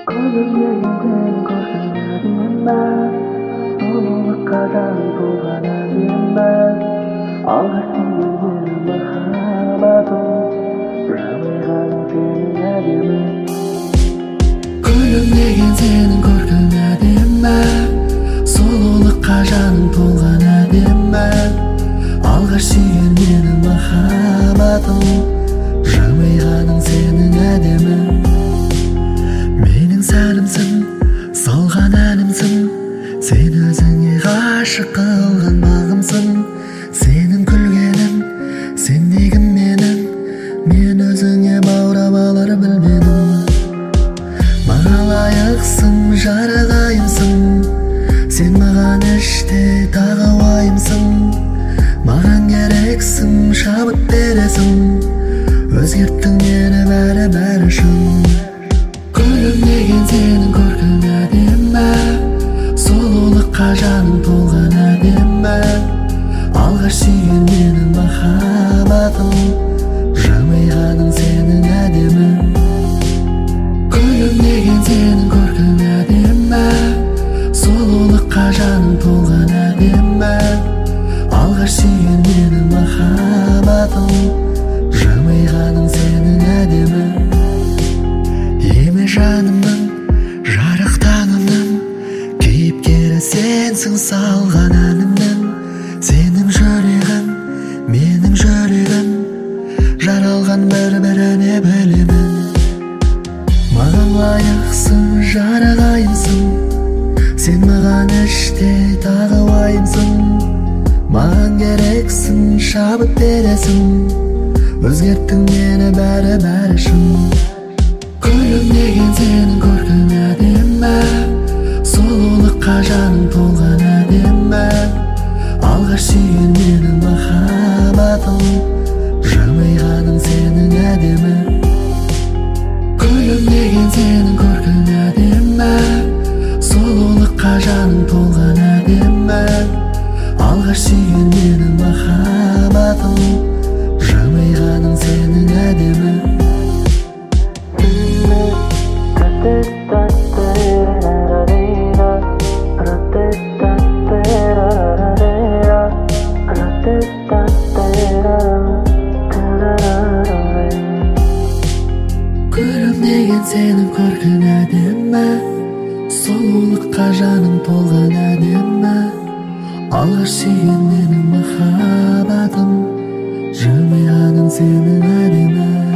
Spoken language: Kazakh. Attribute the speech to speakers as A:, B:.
A: Gönlümde korkuyorum ben. Onu kadar bulanayım ben. Ağırsın mahabatum. Ramadan senin adımın.
B: Gönlümdegen senin көркің әдемі, сұлулыққа жаның толған әдемі. Алғаш сүйген менің махаббатым, жымиғаның сенің әдемі. Менің сәнімсің, салған әнімсің, сен өзіңе ғашық қылған бағымсың. Сенің күлгенің, сендегім менің, мен өзіңе баурап алар білмедім. Маған лайықсың, жарағайымсың, сен маған іште тағы уайымсың. Маған керексің, шабыт бересің, өзгерттің мені бәрі шын. Күлімдеген сенің көркің әдемі, сұлулыққа жаның толған әдемі. Алғаш сүйген менің махаббатым, жымиғаның сенің әдемі. Күлімдеген сенің көркің әдемі, сұлулыққа жаның толған әдемі. Алғаш сүйген менің махаббатым, жымиғаның сенің әдемі. Еме жанымның, жарық таңымның, кейіпкері сенсің салған әнімнің. Сенің жүрегің, менің жүрегім, жаралған бір-біріне білемін. Маған лайықсың, жарағайымсың, сен маған іште тағы уайымсың. Маған керексің, шабыт бересің, өзгерттің мені бәрі шын. Күлімдеген сенің көркің әдемі, сұлулыққа жаның толған әдемі. Алғаш сүйген менің махаббатым, жымиғаның сенің әдемі. Күлімдеген сенің көркің әдемі, сұлулыққа жаның толған әдемі. Алғаш сүйген менің махаббатым, жымиғаның сенің әдемі. Күлімдеген сенің көркің әдемі, сұлулыққа жаның толған әдемі. Алғаш сүйген менің махаббатым, жымиғаның сенің әдемі.